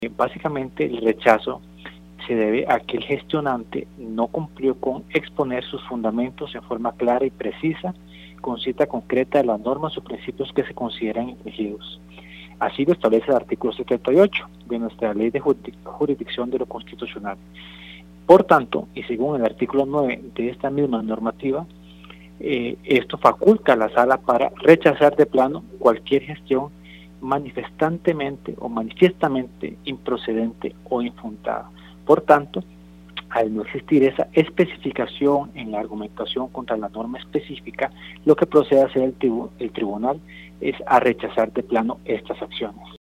Básicamente el rechazo se debe a que el gestionante no cumplió con exponer sus fundamentos en forma clara y precisa, con cita concreta de las normas o principios que se consideran infringidos. Así lo establece el artículo 78 de nuestra Ley de Jurisdicción de lo Constitucional. Por tanto, y según el artículo 9 de esta misma normativa, esto faculta a la Sala para rechazar de plano cualquier gestión manifestantemente o manifiestamente improcedente o infundada. Por tanto, al no existir esa especificación en la argumentación contra la norma específica, lo que procede a hacer el tribunal es a rechazar de plano estas acciones.